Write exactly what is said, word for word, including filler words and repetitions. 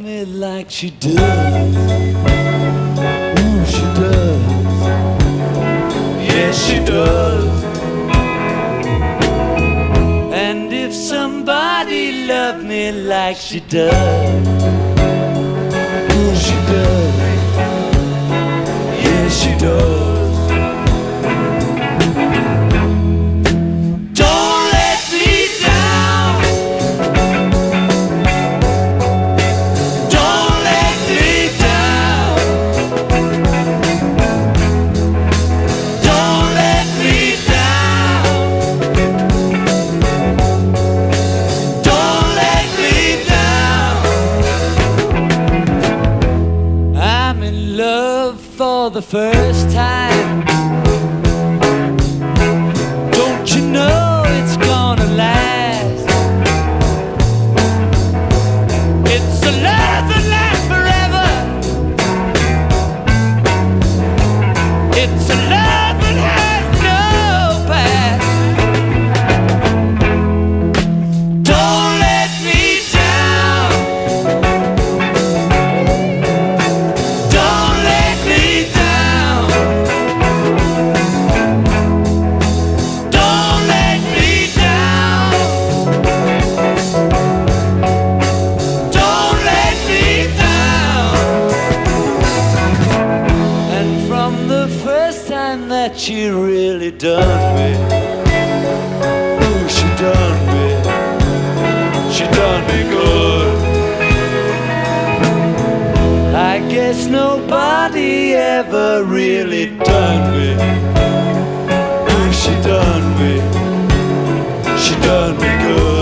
me like she does. Ooh, she does. Yes, she does. And if somebody loved me like she does, ooh, she does. Yes, she does. For the first time, don't you know it's gonna last? It's a love that lasts forever. It's a love that has no past. Don't let me down. Don't let me down. Don't let me down. Don't let me down. And from the first time that she really done me, ooh, she done me, she done me good. I guess nobody ever really done me. Ooh, she done me, she done me good.